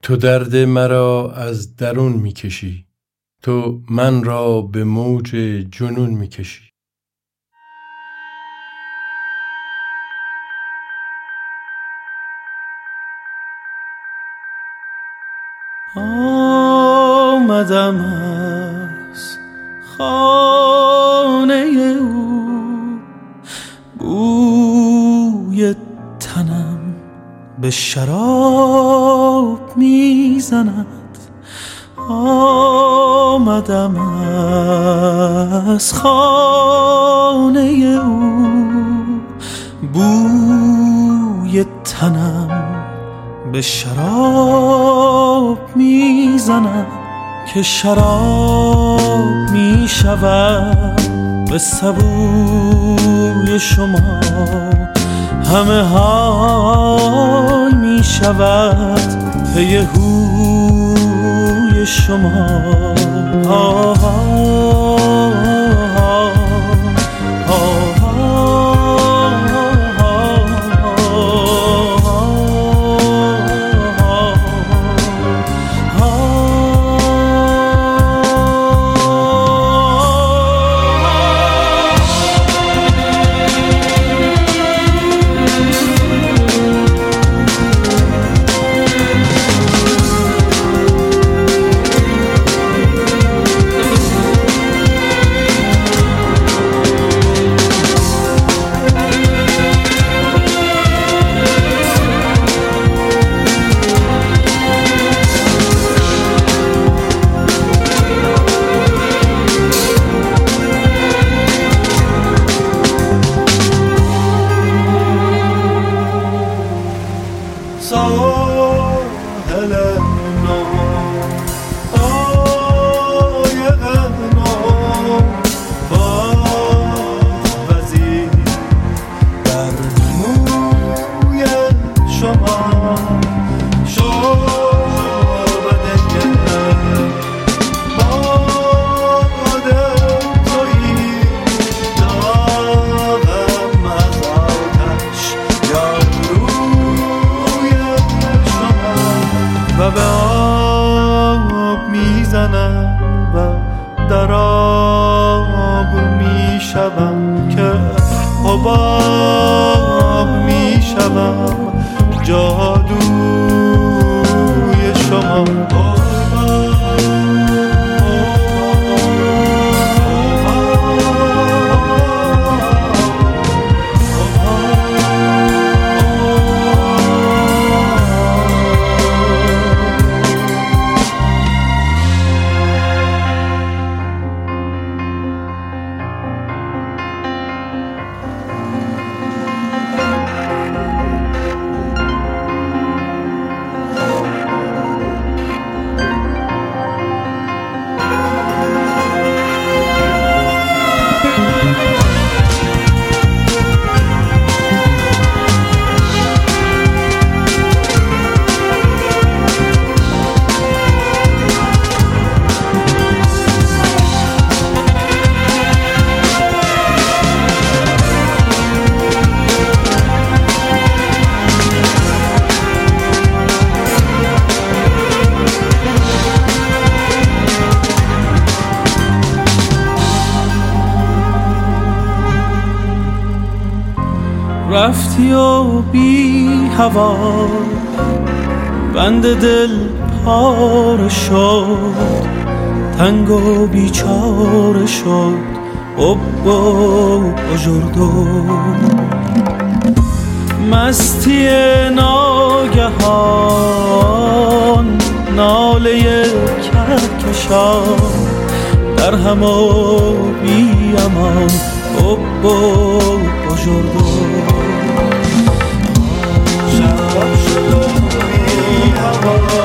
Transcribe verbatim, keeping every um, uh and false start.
تو درد مرا از درون میکشی، تو من را به موج جنون میکشی. آمدم از خانه او، بوی تنم به شراب میزند. آمدم از خانه او، بوی تنم به شراب میزند. که شراب میشود به سبوی شما، همه حال میشود پی هوی شما. آه آه آه ساحل نو قایق نو با وزیر در موی شما شعبده باد تویی داغم از آتش یا و به آب میزنم و در آب میشوم که حباب میشوم جادوی شما. رفتی و بی هوا بند دل پاره شد، تنگ و بیچاره شد حب و بجردو. مستی ناگهان ناله کهکشان در هم و بی امان حب و بجردو. شب شد و بی هوا